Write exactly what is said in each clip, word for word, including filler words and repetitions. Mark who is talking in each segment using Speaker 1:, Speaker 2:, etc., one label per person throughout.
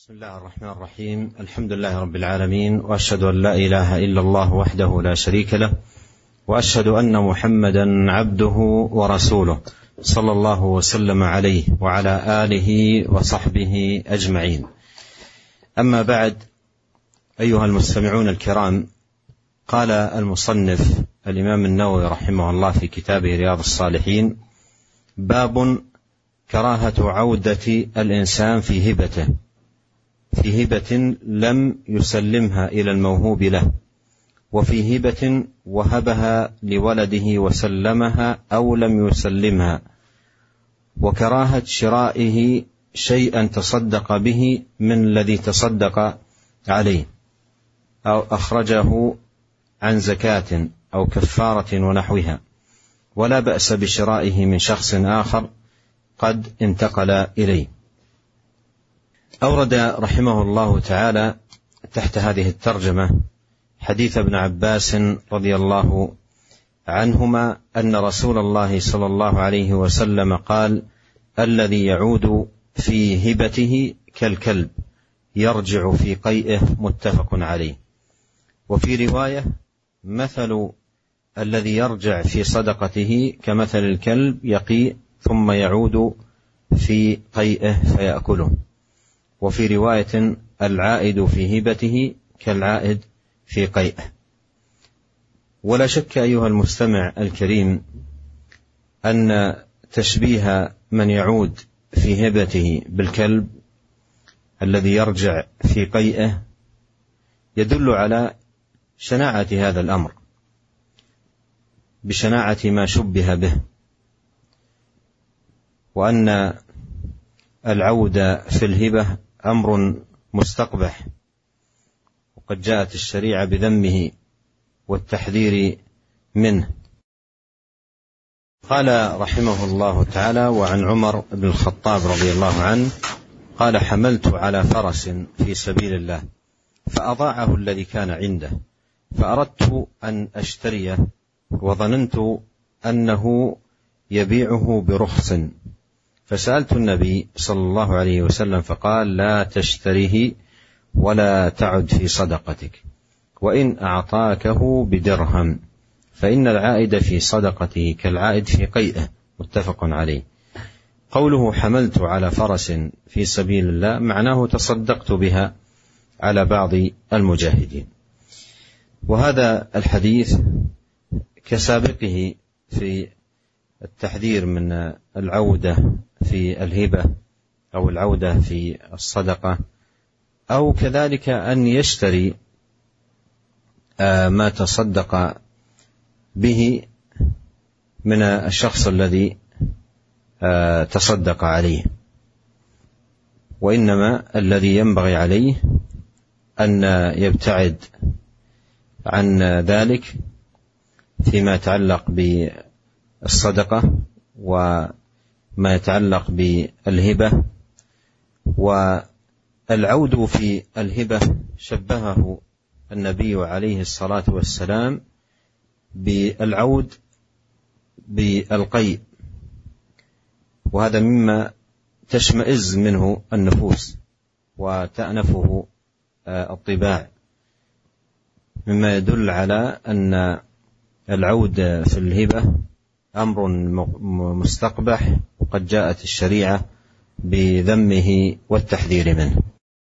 Speaker 1: بسم الله الرحمن الرحيم. الحمد لله رب العالمين، وأشهد أن لا إله إلا الله وحده لا شريك له، وأشهد أن محمدا عبده ورسوله صلى الله وسلم عليه وعلى آله وصحبه أجمعين. أما بعد، أيها المستمعون الكرام، قال المصنف الإمام النووي رحمه الله في كتابه رياض الصالحين: باب كراهة عودة الإنسان في هبته في هبة لم يسلمها إلى الموهوب له، وفي هبة وهبها لولده وسلمها أو لم يسلمها، وكراهة شرائه شيئا تصدق به من الذي تصدق عليه أو أخرجه عن زكاة أو كفارة ونحوها، ولا بأس بشرائه من شخص آخر قد انتقل إليه. أورد رحمه الله تعالى تحت هذه الترجمة حديث ابن عباس رضي الله عنهما أن رسول الله صلى الله عليه وسلم قال: الذي يعود في هبته كالكلب يرجع في قيئه، متفق عليه. وفي رواية: مثل الذي يرجع في صدقته كمثل الكلب يقيء ثم يعود في قيئه فيأكله. وفي رواية: العائد في هبته كالعائد في قيئه. ولا شك أيها المستمع الكريم أن تشبيه من يعود في هبته بالكلب الذي يرجع في قيئه يدل على شناعة هذا الأمر، بشناعة ما شبه به، وأن العود في الهبة أمر مستقبح، وقد جاءت الشريعة بذمه والتحذير منه. قال رحمه الله تعالى: وعن عمر بن الخطاب رضي الله عنه قال: حملت على فرس في سبيل الله فأضاعه الذي كان عنده، فأردت أن أشتريه وظننت أنه يبيعه برخص، فسألت النبي صلى الله عليه وسلم فقال: لا تشتريه ولا تعد في صدقتك، وإن أعطاكه بدرهم، فإن العائد في صدقته كالعائد في قيئه، متفق عليه. قوله حملت على فرس في سبيل الله معناه تصدقت بها على بعض المجاهدين. وهذا الحديث كسابقه في التحذير من العودة في الهبة أو العودة في الصدقة، أو كذلك أن يشتري ما تصدق به من الشخص الذي تصدق عليه. وإنما الذي ينبغي عليه أن يبتعد عن ذلك فيما يتعلق بالصدقة وما يتعلق بالهبة. والعود في الهبة شبهه النبي عليه الصلاة والسلام بالعود بالقيء، وهذا مما تشمئز منه النفوس وتأنفه الطباع، مما يدل على أن العود في الهبة أمر مستقبح، وقد جاءت الشريعة بذمه والتحذير منه.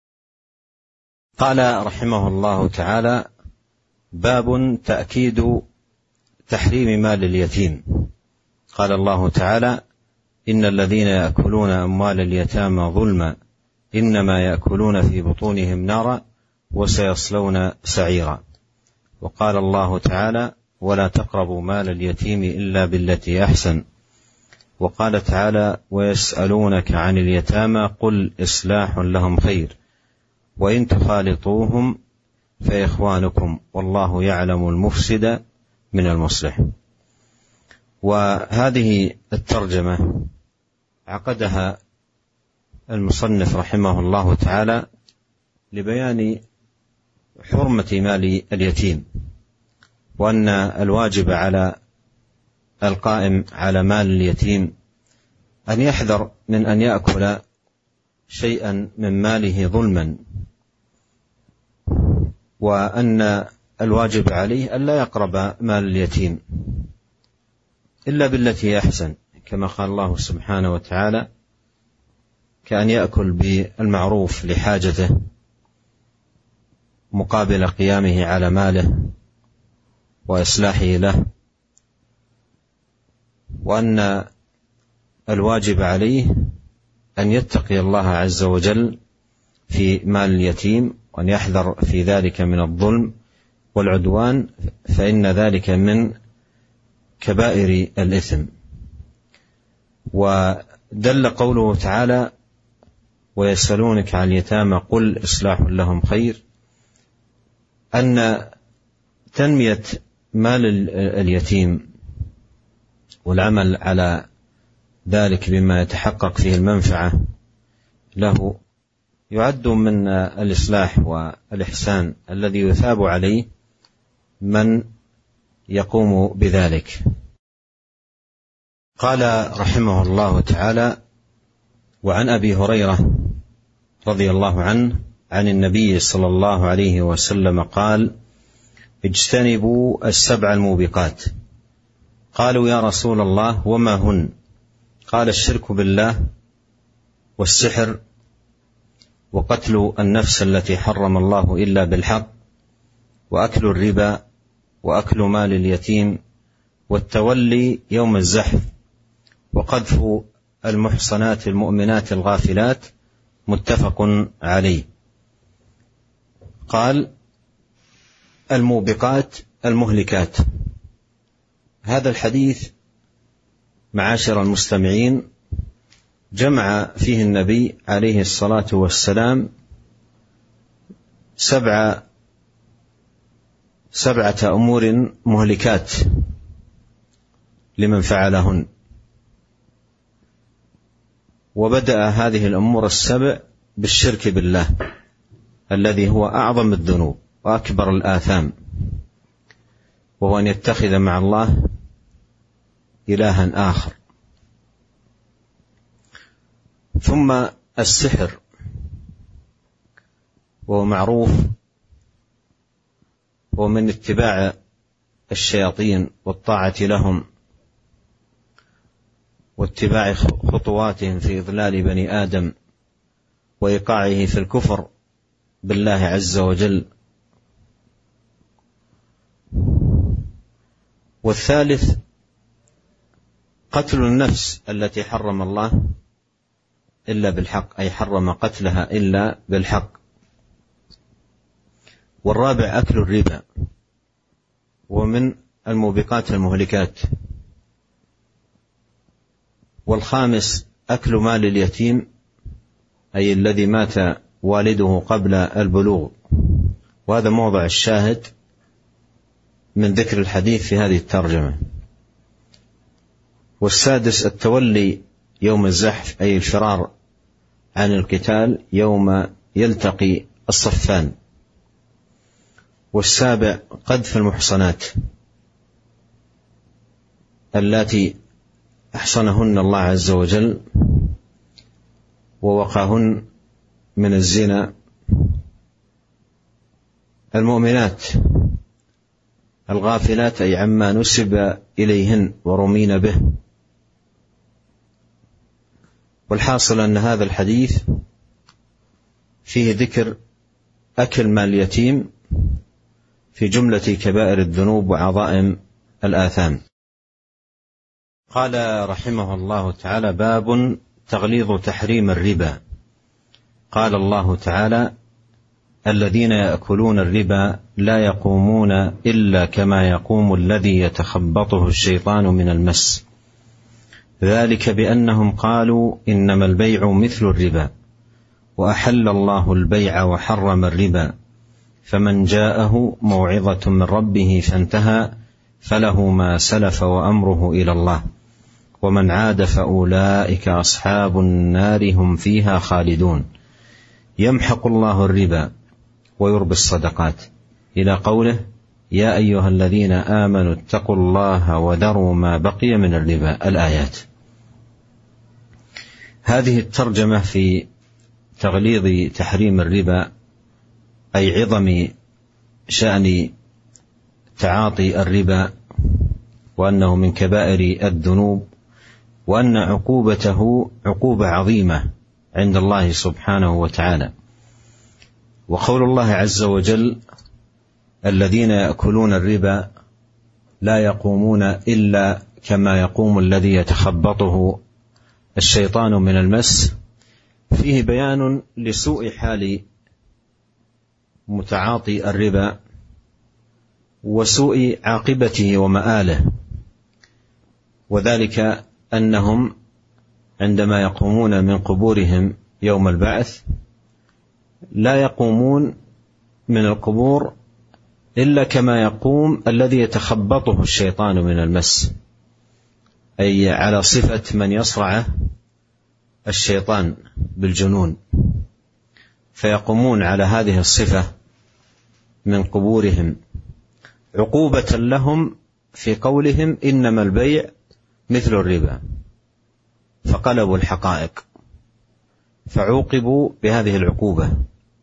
Speaker 1: قال رحمه الله تعالى: باب تأكيد تحريم مال اليتيم. قال الله تعالى: إن الذين يأكلون أموال اليتامى ظلما إنما يأكلون في بطونهم نارا وسيصلون سعيرا. وقال الله تعالى: ولا تقربوا مال اليتيم إلا بالتي أحسن. وقال تعالى: ويسألونك عن اليتامى قل إصلاح لهم خير وإن تخالطوهم فإخوانكم والله يعلم المفسد من المصلح. وهذه الترجمة عقدها المصنف رحمه الله تعالى لبيان حرمة مال اليتيم، وأن الواجب على القائم على مال اليتيم أن يحذر من أن يأكل شيئا من ماله ظلما، وأن الواجب عليه ألا يقرب مال اليتيم إلا بالتي أحسن، كما قال الله سبحانه وتعالى: كأن يأكل بالمعروف لحاجته مقابل قيامه على ماله وإصلاحه له، وأن الواجب عليه أن يتقي الله عز وجل في مال اليتيم، وأن يحذر في ذلك من الظلم والعدوان، فإن ذلك من كبائر الإثم. ودل قوله تعالى: ويسألونك عن اليتامى قل إصلاح لهم خير، أن تنمية مال اليتيم والعمل على ذلك بما يتحقق فيه المنفعة له يعد من الإصلاح والإحسان الذي يثاب عليه من يقوم بذلك. قال رحمه الله تعالى: وعن أبي هريرة رضي الله عنه عن النبي صلى الله عليه وسلم قال: اجتنبوا السبع الموبقات. قالوا: يا رسول الله وما هن؟ قال: الشرك بالله، والسحر، وقتل النفس التي حرم الله إلا بالحق، وأكل الربا، وأكل مال اليتيم، والتولي يوم الزحف، وقذف المحصنات المؤمنات الغافلات. متفق عليه. قال: الموبقات المهلكات. هذا الحديث معاشر المستمعين جمع فيه النبي عليه الصلاة والسلام سبع سبعة أمور مهلكات لمن فعلهن، وبدأ هذه الأمور السبع بالشرك بالله الذي هو أعظم الذنوب وأكبر الآثام، وهو أن يتخذ مع الله إلها آخر. ثم السحر، وهو معروف، ومن اتباع الشياطين والطاعة لهم واتباع خطواتهم في إضلال بني آدم وإيقاعه في الكفر بالله عز وجل. والثالث قتل النفس التي حرم الله إلا بالحق، أي حرم قتلها إلا بالحق. والرابع أكل الربا، ومن الموبقات المهلكات. والخامس أكل مال اليتيم، أي الذي مات والده قبل البلوغ، وهذا موضع الشاهد من ذكر الحديث في هذه الترجمة. والسادس التولي يوم الزحف، أي الفرار عن القتال يوم يلتقي الصفان. والسابع قذف المحصنات اللاتي أحصنهن الله عز وجل ووقاهن من الزنا، المؤمنات الغافلات، أي عما نسب إليهن ورمين به. والحاصل أن هذا الحديث فيه ذكر أكل مال اليتيم في جملة كبائر الذنوب وعظائم الآثام. قال رحمه الله تعالى: باب تغليظ تحريم الربا. قال الله تعالى: الذين يأكلون الربا لا يقومون إلا كما يقوم الذي يتخبطه الشيطان من المس، ذلك بأنهم قالوا إنما البيع مثل الربا، وأحل الله البيع وحرم الربا، فمن جاءه موعظة من ربه فانتهى فله ما سلف وأمره إلى الله، ومن عاد فأولئك أصحاب النار هم فيها خالدون. يمحق الله الربا ويربي الصدقات، إلى قوله: يا أيها الذين آمنوا اتقوا الله وذروا ما بقي من الربا. الآيات. هذه الترجمة في تغليظ تحريم الربا أي عظم شأن تعاطي الربا، وأنه من كبائر الذنوب، وأن عقوبته عقوبة عظيمة عند الله سبحانه وتعالى. وقول الله عز وجل: الذين يأكلون الربا لا يقومون إلا كما يقوم الذي يتخبطه الشيطان من المس، فيه بيان لسوء حال متعاطي الربا وسوء عاقبته ومآله، وذلك أنهم عندما يقومون من قبورهم يوم البعث لا يقومون من القبور إلا كما يقوم الذي يتخبطه الشيطان من المس، أي على صفة من يصرعه الشيطان بالجنون، فيقومون على هذه الصفة من قبورهم عقوبة لهم في قولهم إنما البيع مثل الربا، فقلبوا الحقائق فعوقبوا بهذه العقوبة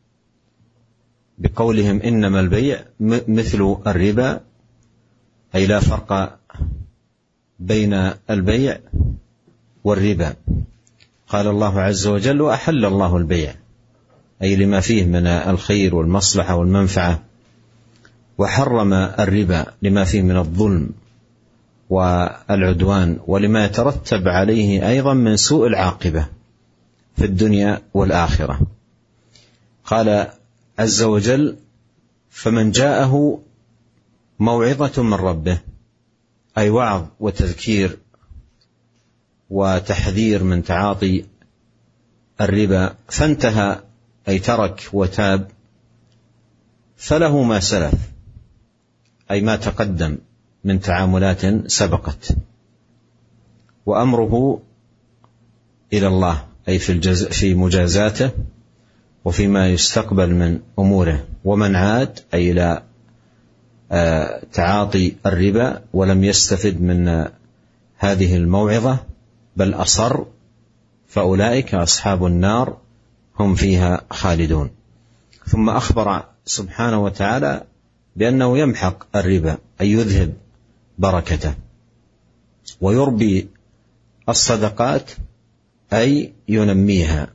Speaker 1: بقولهم إنما البيع مثل الربا، أي لا فرق بين البيع والربا. قال الله عز وجل: وأحل الله البيع، أي لما فيه من الخير والمصلحة والمنفعة، وحرم الربا لما فيه من الظلم والعدوان ولما يترتب عليه أيضا من سوء العاقبة في الدنيا والآخرة. قال عز وجل: فمن جاءه موعظة من ربه، أي وعظ وتذكير وتحذير من تعاطي الربا، فانتهى أي ترك وتاب، فله ما سلف، أي ما تقدم من تعاملات سبقت، وأمره إلى الله، أي في, الجز... في مجازاته وفيما يستقبل من أموره. ومن عاد أي لا آه تعاطي الربا ولم يستفد من هذه الموعظة بل أصر، فأولئك أصحاب النار هم فيها خالدون. ثم أخبر سبحانه وتعالى بأنه يمحق الربا، أي يذهب بركته، ويربي الصدقات، أي ينميها.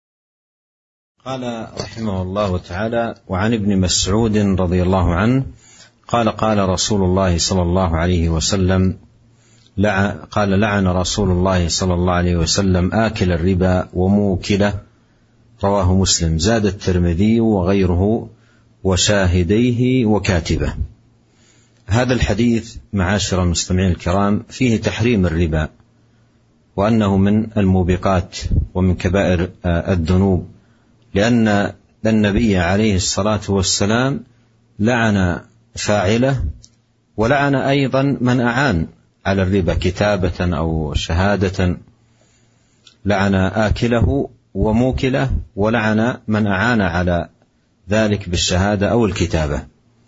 Speaker 1: قال رحمه الله تعالى: وعن ابن مسعود رضي الله عنه قال: قال رسول الله صلى الله عليه وسلم لع... قال لعن رسول الله صلى الله عليه وسلم آكل الربا وموكله، رواه مسلم. زاد الترمذي وغيره وشاهديه وكاتبه. هذا الحديث معاشر المستمعين الكرام فيه تحريم الربا، وأنه من الموبقات ومن كبائر الذنوب، لأن النبي عليه الصلاة والسلام لعن فاعله، ولعن أيضا من أعان على الربا كتابة أو شهادة، لعن آكله وموكله، ولعن من أعان على ذلك بالشهادة أو الكتابة.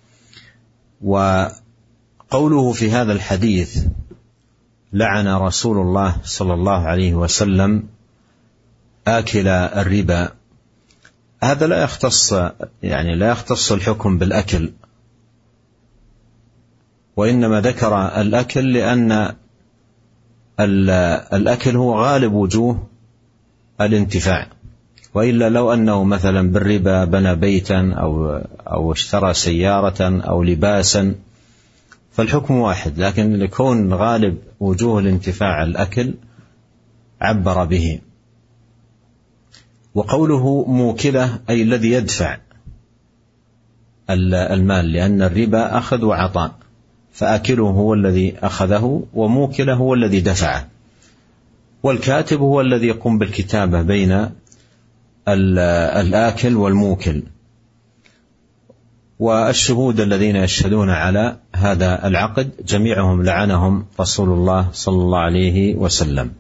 Speaker 1: وقوله في هذا الحديث لعن رسول الله صلى الله عليه وسلم آكل الربا، هذا لا يختص يعني لا يختص الحكم بالأكل، وإنما ذكر الأكل لأن الأكل هو غالب وجوه الانتفاع، وإلا لو أنه مثلا بالربا بنى بيتا أو, أو اشترى سيارة أو لباسا فالحكم واحد، لكن لكون غالب وجوه الانتفاع الأكل عبر به. وقوله موكله أي الذي يدفع المال، لأن الربا أخذ وعطاء، فآكله هو الذي أخذه وموكله هو الذي دفعه، والكاتب هو الذي يقوم بالكتابة بين الآكل والموكل. والشهود الذين يشهدون على هذا العقد جميعهم لعنهم رسول الله صلى الله عليه وسلم.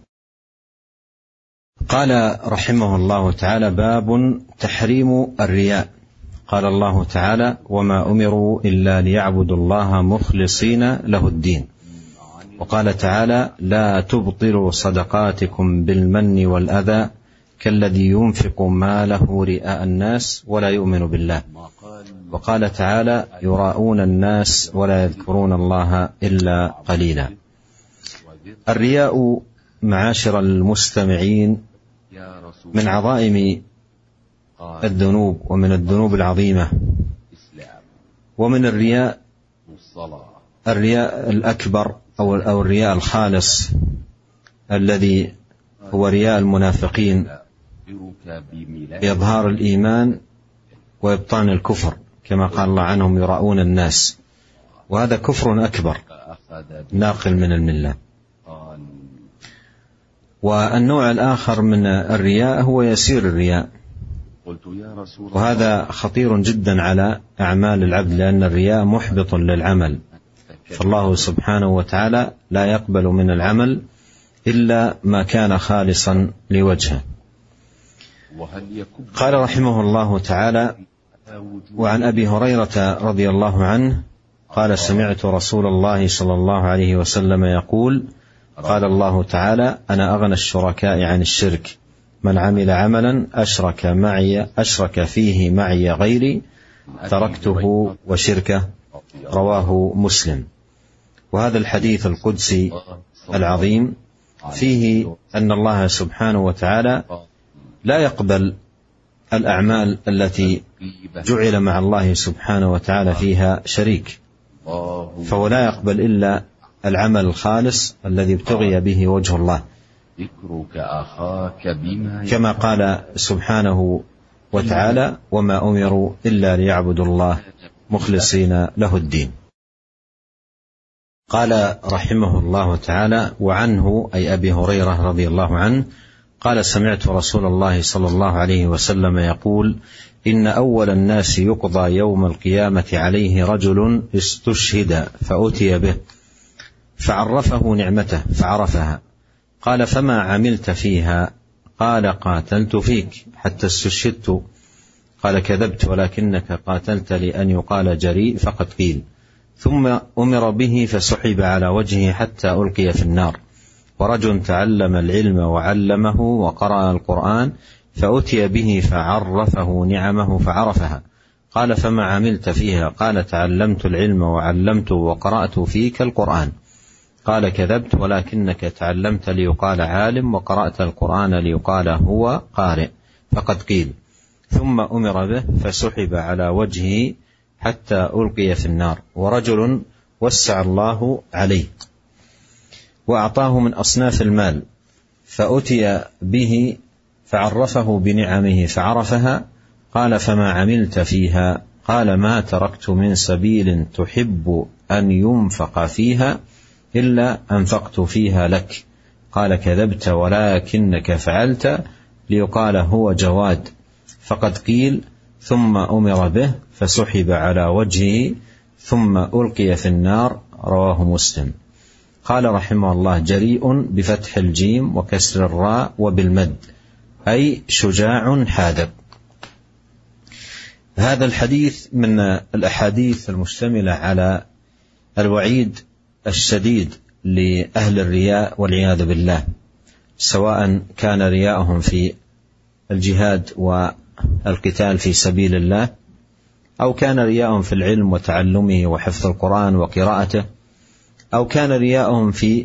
Speaker 1: قال رحمه الله تعالى: باب تحريم الرياء. قال الله تعالى: وما أمروا إلا ليعبدوا الله مخلصين له الدين. وقال تعالى: لا تبطلوا صدقاتكم بالمن والأذى كالذي ينفق ماله رئاء الناس ولا يؤمن بالله. وقال تعالى: يراءون الناس ولا يذكرون الله إلا قليلا. الرياء معاشر المستمعين من عظائم الذنوب ومن الذنوب العظيمة. ومن الرياء الرياء الأكبر أو الرياء الخالص الذي هو رياء المنافقين بإظهار الإيمان وإبطان الكفر، كما قال الله عنهم: يراءون الناس. وهذا كفر أكبر ناقل من الملة. والنوع الآخر من الرياء هو يسير الرياء، وهذا خطير جدا على أعمال العبد، لأن الرياء محبط للعمل، فالله سبحانه وتعالى لا يقبل من العمل إلا ما كان خالصا لوجهه. قال رحمه الله تعالى: وعن أبي هريرة رضي الله عنه قال: سمعت رسول الله صلى الله عليه وسلم يقول: قال الله تعالى: أنا أغنى الشركاء عن الشرك، من عمل عملا أشرك معي أشرك فيه معي غيري تركته وشركه. رواه مسلم. وهذا الحديث القدسي العظيم فيه أن الله سبحانه وتعالى لا يقبل الأعمال التي جعل مع الله سبحانه وتعالى فيها شريك، فهو لا يقبل إلا العمل الخالص الذي ابتغي به وجه الله، كما قال سبحانه وتعالى: وما أمروا إلا ليعبدوا الله مخلصين له الدين. قال رحمه الله تعالى: وعنه أي أبي هريرة رضي الله عنه قال: سمعت رسول الله صلى الله عليه وسلم يقول: إن أول الناس يقضى يوم القيامة عليه رجل استشهد فأتي به فعرفه نعمته فعرفها، قال: فما عملت فيها؟ قال: قاتلت فيك حتى استشهدت. قال: كذبت ولكنك قاتلت لأن يقال جريء فقد قيل. ثم أمر به فسحب على وجهه حتى ألقي في النار. ورجل تعلم العلم وعلمه وقرأ القرآن فأتي به فعرفه نعمه فعرفها. قال: فما عملت فيها؟ قال: تعلمت العلم وعلمت وقرأت فيك القرآن. قال: كذبت ولكنك تعلمت ليقال عالم وقرأت القرآن ليقال هو قارئ فقد قيل. ثم أمر به فسحب على وجهه حتى ألقي في النار. ورجل وسع الله عليه وأعطاه من أصناف المال فأتي به فعرفه بنعمه فعرفها. قال: فما عملت فيها؟ قال: ما تركت من سبيل تحب أن ينفق فيها إلا أنفقت فيها لك. قال: كذبت ولكنك فعلت ليقال هو جواد فقد قيل. ثم أمر به فسحب على وجهه ثم ألقي في النار. رواه مسلم. قال رحمه الله: جريء بفتح الجيم وكسر الراء وبالمد، أي شجاع حاذق. هذا الحديث من الأحاديث المشتملة على الوعيد الشديد لأهل الرياء والعياذ بالله، سواء كان رياءهم في الجهاد والقتال في سبيل الله، أو كان رياءهم في العلم وتعلمه وحفظ القرآن وقراءته، أو كان رياءهم في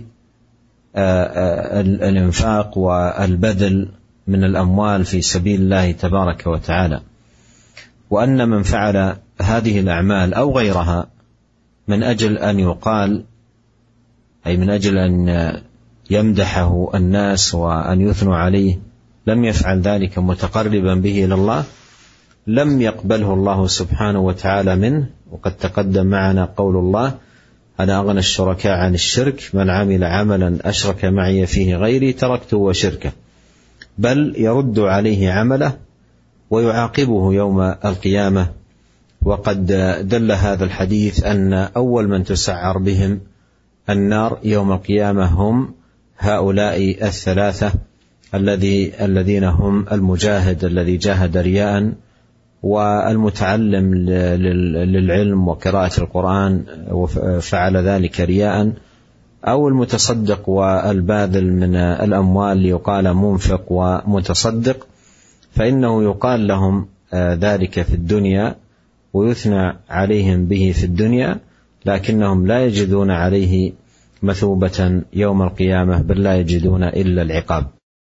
Speaker 1: الإنفاق والبذل من الأموال في سبيل الله تبارك وتعالى. وأن من فعل هذه الأعمال أو غيرها من أجل أن يقال، أي من أجل أن يمدحه الناس وأن يثنوا عليه، لم يفعل ذلك متقربا به إلى الله، لم يقبله الله سبحانه وتعالى منه. وقد تقدم معنا قول الله: أنا أغنى الشركاء عن الشرك، من عمل عملا أشرك معي فيه غيري تركته وشركه. بل يرد عليه عمله ويعاقبه يوم القيامة. وقد دل هذا الحديث أن أول من تسعر بهم النار يوم القيامة هم هؤلاء الثلاثة الذي الذين هم المجاهد الذي جاهد رياء، والمتعلم للعلم وقراءة القرآن وفعل ذلك رياء، أو المتصدق والباذل من الأموال ليقال منفق ومتصدق، فإنه يقال لهم ذلك في الدنيا ويثنى عليهم به في الدنيا، لكنهم لا يجدون عليه مثوبة يوم القيامة، بل لا يجدون إلا العقاب.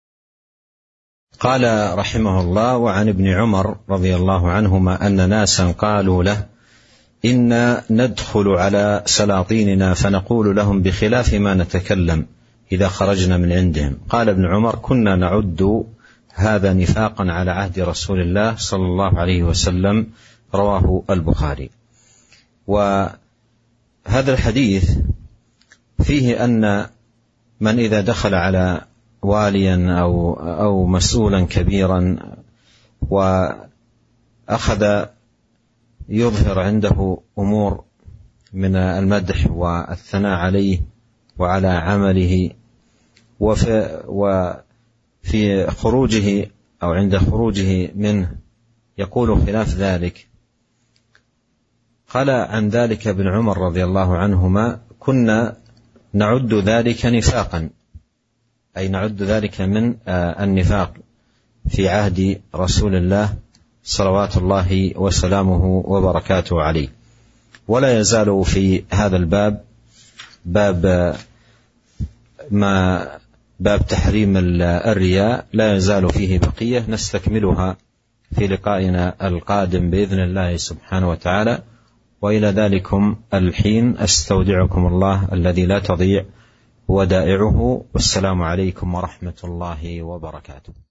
Speaker 1: قال رحمه الله: وعن ابن عمر رضي الله عنهما أن ناسا قالوا له: إنا ندخل على سلاطيننا فنقول لهم بخلاف ما نتكلم إذا خرجنا من عندهم. قال ابن عمر: كنا نعد هذا نفاقا على عهد رسول الله صلى الله عليه وسلم، رواه البخاري. وهذا الحديث فيه أن من إذا دخل على واليا أو, أو مسؤولا كبيرا وأخذ يظهر عنده أمور من المدح والثناء عليه وعلى عمله، وفي, وفي خروجه أو عند خروجه منه يقول خلاف ذلك. قال عن ذلك ابن عمر رضي الله عنهما: كنا نعد ذلك نفاقا، أي نعد ذلك من النفاق في عهد رسول الله صلوات الله وسلامه وبركاته عليه. ولا يزال في هذا الباب باب ما باب تحريم الرياء لا يزال فيه بقية، نستكملها في لقائنا القادم بإذن الله سبحانه وتعالى. وإلى ذلكم الحين أستودعكم الله الذي لا تضيع ودائعه، والسلام عليكم ورحمة الله وبركاته.